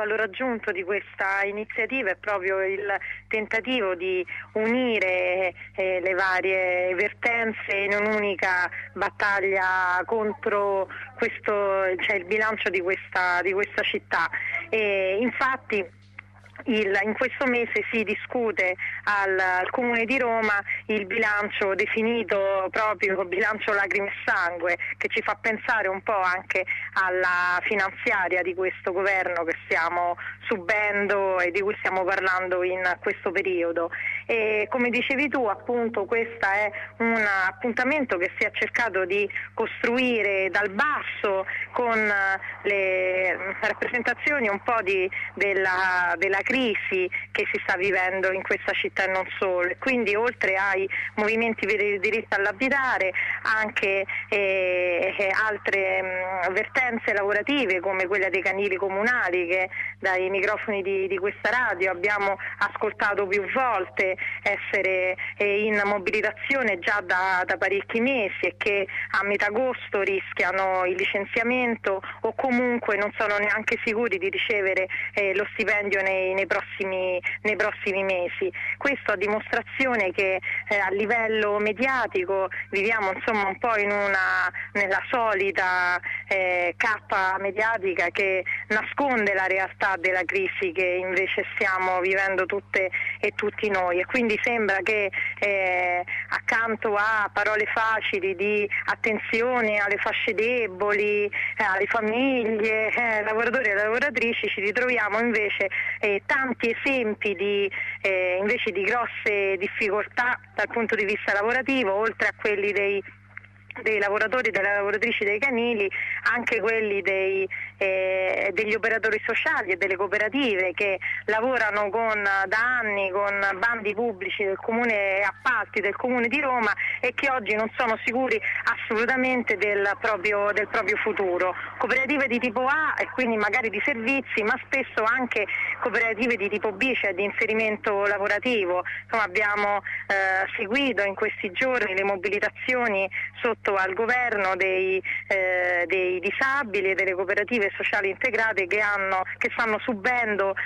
valore aggiunto di questa iniziativa è proprio il tentativo di unire le varie vertenze in un'unica battaglia contro questo, cioè il bilancio di questa città. E infatti in questo mese si discute al Comune di Roma il bilancio definito proprio bilancio lacrime e sangue, che ci fa pensare un po' anche alla finanziaria di questo governo che stiamo subendo e di cui stiamo parlando in questo periodo. E come dicevi tu, appunto, questo è un appuntamento che si è cercato di costruire dal basso con le rappresentazioni un po' della crisi che si sta vivendo in questa città e non solo, e quindi oltre ai movimenti per il diritto all'abitare anche altre vertenze lavorative come quella dei canili comunali che dai microfoni di questa radio abbiamo ascoltato più volte essere in mobilitazione già da parecchi mesi e che a metà agosto rischiano il licenziamento o comunque non sono neanche sicuri di ricevere lo stipendio nei prossimi mesi. Questo a dimostrazione che a livello mediatico viviamo insomma un po' nella solita cappa mediatica che nasconde la realtà della crisi che invece stiamo vivendo tutte e tutti noi, e quindi sembra che accanto a parole facili di attenzione alle fasce deboli, alle famiglie, lavoratori e lavoratrici, ci ritroviamo invece tanti esempi di grosse difficoltà dal punto di vista lavorativo, oltre a quelli dei lavoratori e delle lavoratrici dei canili, anche quelli degli operatori sociali e delle cooperative che lavorano da anni con bandi pubblici del comune, appalti del Comune di Roma, e che oggi non sono sicuri assolutamente del proprio futuro. Cooperative di tipo A e quindi magari di servizi, ma spesso anche cooperative di tipo B, cioè di inserimento lavorativo. Insomma, abbiamo seguito in questi giorni le mobilitazioni sotto al governo dei disabili e delle cooperative sociali integrate che stanno subendo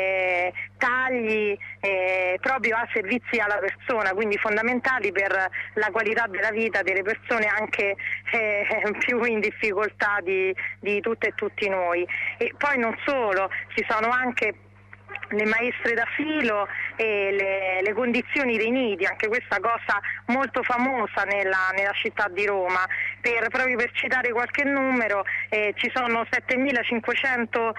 tagli proprio a servizi alla persona, quindi fondamentali per la qualità della vita delle persone anche più in difficoltà di tutte e tutti noi. E poi non solo, ci sono anche le maestre d'asilo e le condizioni dei nidi, anche questa cosa molto famosa nella città di Roma. Proprio per citare qualche numero, ci sono 7.500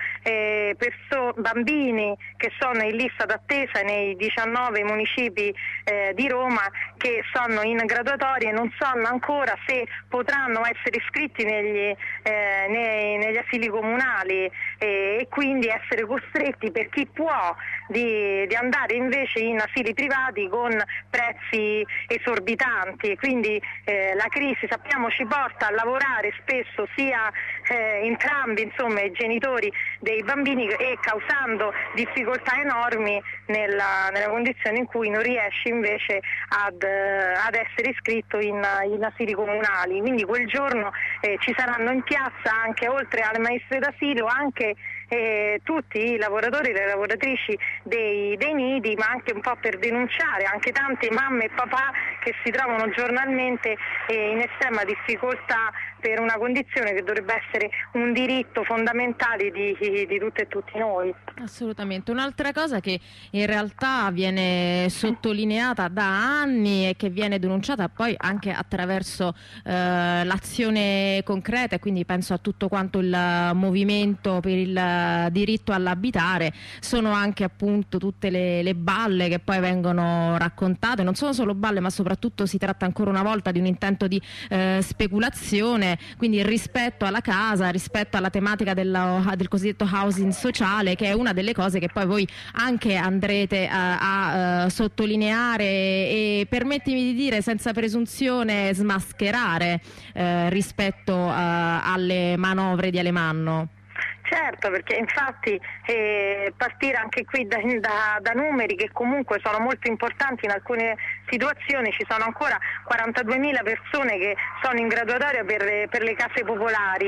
bambini che sono in lista d'attesa nei 19 municipi di Roma, che sono in graduatoria e non sanno ancora se potranno essere iscritti negli asili comunali e quindi essere costretti, per chi può, di andare invece in asili privati con prezzi esorbitanti. Quindi la crisi, sappiamo, ci porta a lavorare spesso sia entrambi, insomma, i genitori dei bambini, e causando difficoltà enormi nella condizione in cui non riesci invece ad essere iscritto in asili comunali. Quindi quel giorno ci saranno in piazza, anche oltre alle maestre d'asilo, anche tutti i lavoratori e le lavoratrici dei nidi, ma anche un po' per denunciare anche tante mamme e papà che si trovano giornalmente in estrema difficoltà per una condizione che dovrebbe essere un diritto fondamentale di tutte e tutti noi. Assolutamente. Un'altra cosa che in realtà viene sottolineata da anni e che viene denunciata poi anche attraverso l'azione concreta, e quindi penso a tutto quanto il movimento per il diritto all'abitare, sono anche appunto tutte le balle che poi vengono raccontate. Non sono solo balle, ma soprattutto si tratta ancora una volta di un intento di speculazione, quindi rispetto alla casa, rispetto alla tematica del cosiddetto housing sociale, che è una delle cose che poi voi anche andrete a sottolineare e, permettimi di dire senza presunzione, smascherare rispetto alle manovre di Alemanno. Certo, perché infatti partire anche qui da numeri che comunque sono molto importanti. In alcune situazioni ci sono ancora 42.000 persone che sono in graduatoria per le case popolari,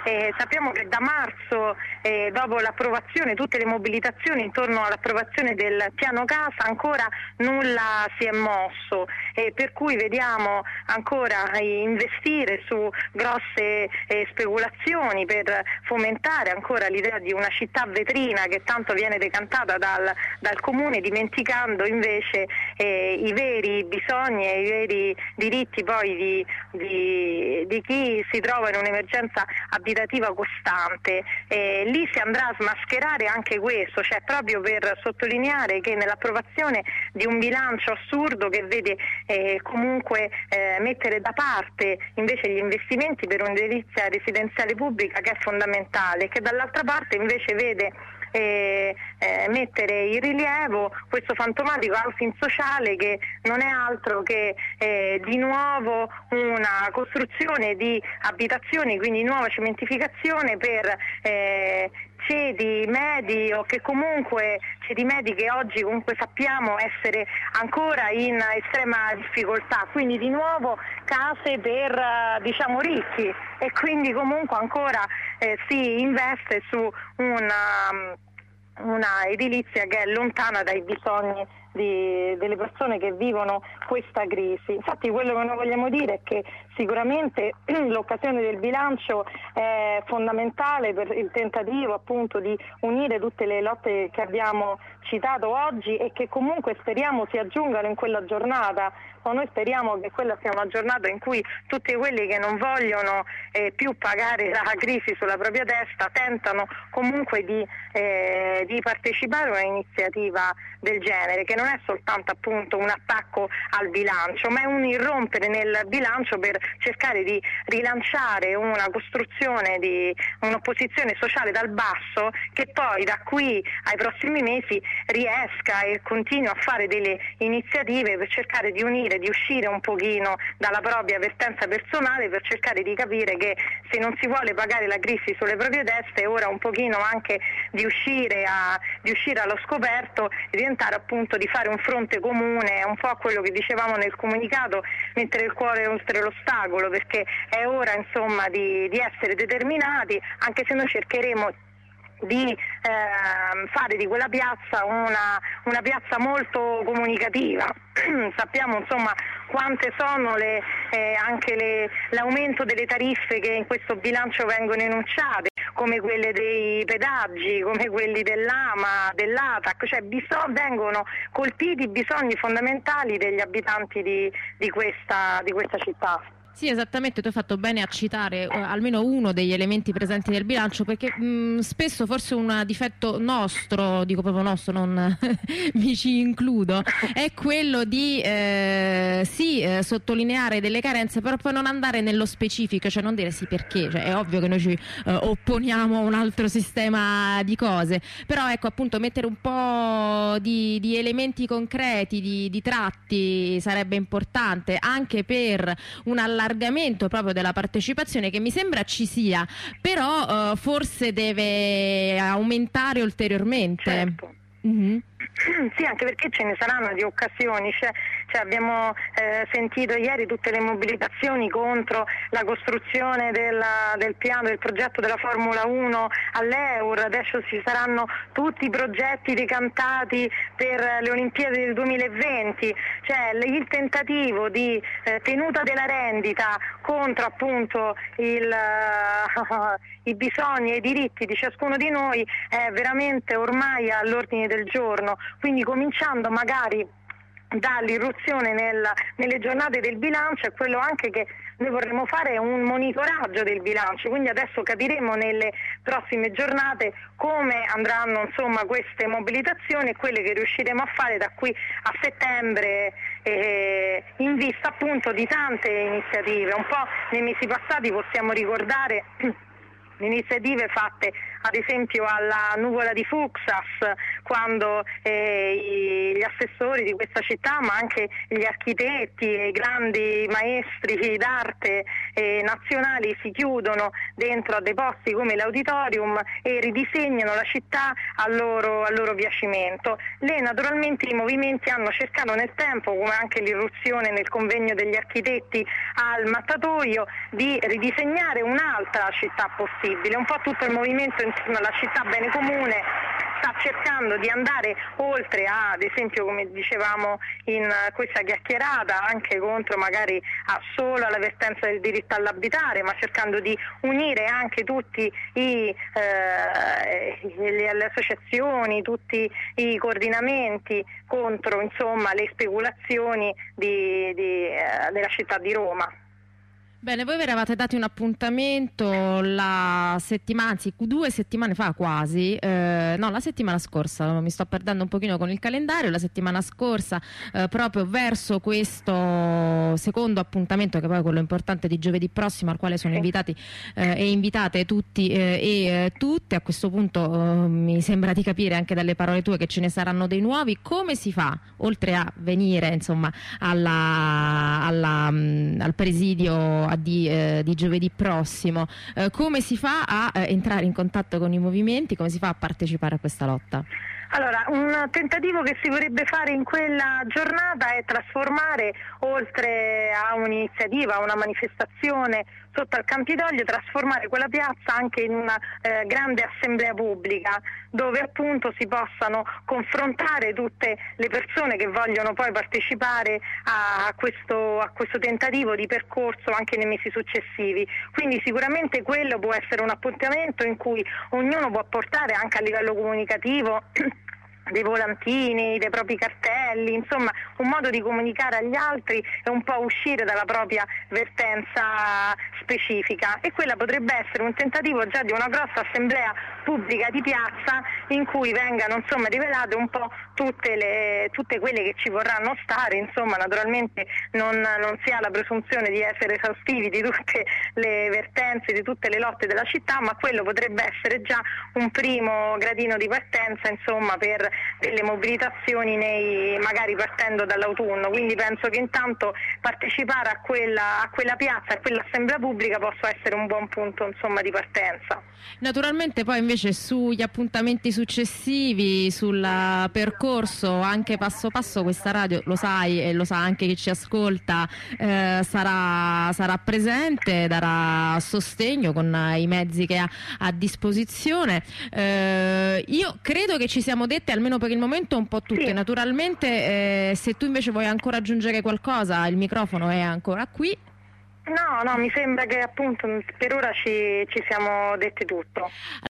sappiamo che da marzo, dopo l'approvazione, tutte le mobilitazioni intorno all'approvazione del piano casa, ancora nulla si è mosso, per cui vediamo ancora investire su grosse speculazioni per fomentare ancora l'idea di una città vetrina che tanto viene decantata dal comune, dimenticando invece i veri bisogni e i veri diritti poi di chi si trova in un'emergenza abitativa costante. Lì si andrà a smascherare anche questo, cioè proprio per sottolineare che nell'approvazione di un bilancio assurdo che vede comunque mettere da parte invece gli investimenti per un'edilizia residenziale pubblica che è fondamentale, che dall'altra parte invece vede mettere in rilievo questo fantomatico housing sociale che non è altro che di nuovo una costruzione di abitazioni, quindi nuova cementificazione per ceti medi o che comunque ceti medi che oggi comunque sappiamo essere ancora in estrema difficoltà, quindi di nuovo case per diciamo ricchi, e quindi comunque ancora si investe su una edilizia che è lontana dai bisogni delle persone che vivono questa crisi. Infatti quello che noi vogliamo dire è che sicuramente l'occasione del bilancio è fondamentale per il tentativo appunto di unire tutte le lotte che abbiamo citato oggi e che comunque speriamo si aggiungano in quella giornata. Noi speriamo che quella sia una giornata in cui tutti quelli che non vogliono più pagare la crisi sulla propria testa tentano comunque di partecipare a un'iniziativa del genere, che non è soltanto appunto un attacco al bilancio, ma è un irrompere nel bilancio per cercare di rilanciare una costruzione di un'opposizione sociale dal basso che poi da qui ai prossimi mesi riesca e continui a fare delle iniziative per cercare di unire, di uscire un pochino dalla propria vertenza personale, per cercare di capire che se non si vuole pagare la crisi sulle proprie teste è ora un pochino anche di uscire allo scoperto e diventare appunto di fare un fronte comune, un po' quello che dicevamo nel comunicato, mettere il cuore oltre l'ostacolo, perché è ora insomma di essere determinati, anche se noi cercheremo di fare di quella piazza una piazza molto comunicativa. Sappiamo insomma quante sono anche l'aumento delle tariffe che in questo bilancio vengono enunciate, come quelle dei pedaggi, come quelli dell'AMA, dell'ATAC, cioè vengono colpiti i bisogni fondamentali degli abitanti di questa città. Sì, esattamente, tu hai fatto bene a citare almeno uno degli elementi presenti nel bilancio, perché spesso forse un difetto nostro, dico proprio nostro, non mi ci includo, è quello di sottolineare delle carenze, però poi non andare nello specifico, cioè non dire sì perché, cioè è ovvio che noi ci opponiamo a un altro sistema di cose, però ecco appunto mettere un po' di elementi concreti, di tratti sarebbe importante, anche per un allargamento proprio della partecipazione che mi sembra ci sia, però forse deve aumentare ulteriormente. Certo. Mm-hmm. Sì, anche perché ce ne saranno di occasioni, cioè abbiamo sentito ieri tutte le mobilitazioni contro la costruzione del piano, del progetto della Formula 1 all'Eur, adesso ci saranno tutti i progetti decantati per le Olimpiadi del 2020, cioè il tentativo di tenuta della rendita contro appunto i bisogni e i diritti di ciascuno di noi è veramente ormai all'ordine del giorno, quindi cominciando magari dall'irruzione nelle giornate del bilancio, è quello anche che noi vorremmo fare un monitoraggio del bilancio, quindi adesso capiremo nelle prossime giornate come andranno insomma queste mobilitazioni e quelle che riusciremo a fare da qui a settembre in vista appunto di tante iniziative. Un po' nei mesi passati possiamo ricordare iniziative fatte ad esempio alla Nuvola di Fuxas quando gli assessori di questa città, ma anche gli architetti e i grandi maestri d'arte nazionali si chiudono dentro a dei posti come l'auditorium e ridisegnano la città al loro piacimento. Naturalmente i movimenti hanno cercato nel tempo, come anche l'irruzione nel convegno degli architetti al Mattatoio, di ridisegnare un'altra città possibile. Un po' tutto il movimento intorno alla città bene comune sta cercando di andare oltre ad esempio, come dicevamo in questa chiacchierata, anche contro magari solo alla vertenza del diritto all'abitare, ma cercando di unire anche tutti le associazioni, tutti i coordinamenti contro insomma le speculazioni della città di Roma. Bene, voi vi eravate dati un appuntamento la settimana, anzi 2 settimane fa quasi, no, la settimana scorsa, mi sto perdendo un pochino con il calendario, la settimana scorsa proprio verso questo secondo appuntamento, che poi è quello importante di giovedì prossimo, al quale sono invitati e invitate tutti e tutte. A questo punto mi sembra di capire anche dalle parole tue che ce ne saranno dei nuovi. Come si fa, oltre a venire insomma al presidio di giovedì prossimo, come si fa a entrare in contatto con i movimenti, come si fa a partecipare a questa lotta? Allora, un tentativo che si vorrebbe fare in quella giornata è trasformare, oltre a un'iniziativa, a una manifestazione sotto al Campidoglio, trasformare quella piazza anche in una grande assemblea pubblica, dove appunto si possano confrontare tutte le persone che vogliono poi partecipare a questo tentativo di percorso anche nei mesi successivi. Quindi sicuramente quello può essere un appuntamento in cui ognuno può portare anche a livello comunicativo dei volantini, dei propri cartelli, insomma un modo di comunicare agli altri e un po' uscire dalla propria vertenza specifica, e quella potrebbe essere un tentativo già di una grossa assemblea pubblica di piazza in cui vengano insomma rivelate un po' tutte quelle che ci vorranno stare. Insomma, naturalmente non si ha la presunzione di essere esaustivi di tutte le vertenze, di tutte le lotte della città, ma quello potrebbe essere già un primo gradino di partenza insomma per delle mobilitazioni magari partendo dall'autunno. Quindi penso che intanto partecipare a quella piazza, a quell'assemblea pubblica possa essere un buon punto insomma di partenza. Naturalmente poi invece sugli appuntamenti successivi, sul percorso anche passo passo, questa radio, lo sai e lo sa anche chi ci ascolta, sarà presente, darà sostegno con i mezzi che ha a disposizione. Io credo che ci siamo dette almeno per il momento un po' tutte. Sì. Naturalmente se tu invece vuoi ancora aggiungere qualcosa, il microfono è ancora qui. No, mi sembra che appunto per ora ci siamo dette tutto.